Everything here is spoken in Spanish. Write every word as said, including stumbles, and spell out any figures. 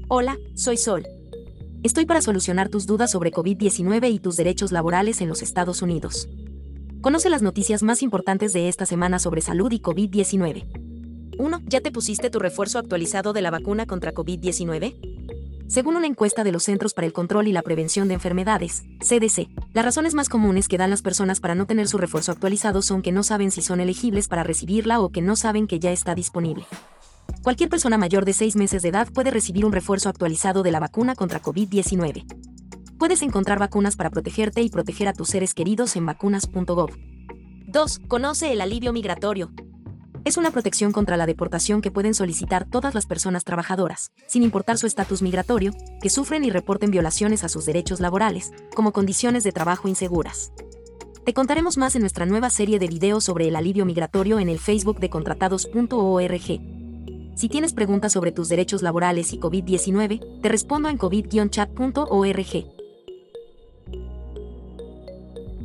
Hola, soy Sol. Estoy para solucionar tus dudas sobre COVID diecinueve y tus derechos laborales en los Estados Unidos. Conoce las noticias más importantes de esta semana sobre salud y COVID diecinueve. uno. ¿Ya te pusiste tu refuerzo actualizado de la vacuna contra COVID diecinueve? Según una encuesta de los Centros para el Control y la Prevención de Enfermedades, C D C, las razones más comunes que dan las personas para no tener su refuerzo actualizado son que no saben si son elegibles para recibirla o que no saben que ya está disponible. Cualquier persona mayor de seis meses de edad puede recibir un refuerzo actualizado de la vacuna contra COVID diecinueve. Puedes encontrar vacunas para protegerte y proteger a tus seres queridos en vacunas punto gov. dos. Conoce el alivio migratorio. Es una protección contra la deportación que pueden solicitar todas las personas trabajadoras, sin importar su estatus migratorio, que sufren y reporten violaciones a sus derechos laborales, como condiciones de trabajo inseguras. Te contaremos más en nuestra nueva serie de videos sobre el alivio migratorio en el Facebook de contratados punto org. Si tienes preguntas sobre tus derechos laborales y COVID diecinueve, te respondo en covid guion chat punto org.